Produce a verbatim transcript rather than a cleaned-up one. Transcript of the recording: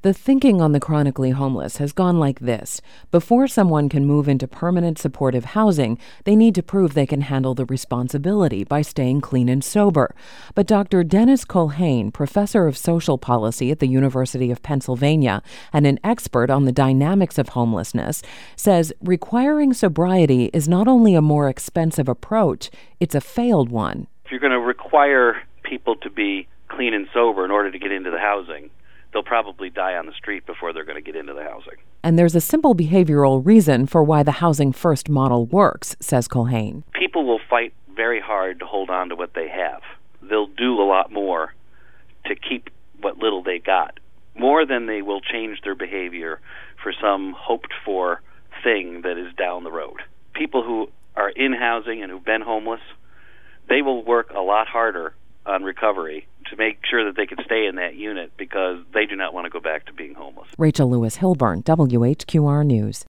The thinking on the chronically homeless has gone like this. Before someone can move into permanent supportive housing, they need to prove they can handle the responsibility by staying clean and sober. But Doctor Dennis Culhane, professor of social policy at the University of Pennsylvania and an expert on the dynamics of homelessness, says requiring sobriety is not only a more expensive approach, it's a failed one. If you're going to require people to be clean and sober in order to get into the housing, they'll probably die on the street before they're going to get into the housing. And there's a simple behavioral reason for why the Housing First model works, says Culhane. People will fight very hard to hold on to what they have. They'll do a lot more to keep what little they got, more than they will change their behavior for some hoped-for thing that is down the road. People who are in housing and who've been homeless, they will work a lot harder on recovery to make sure that they can stay in that unit because they do not want to go back to being homeless. Rachel Lewis Hilburn, W H Q R News.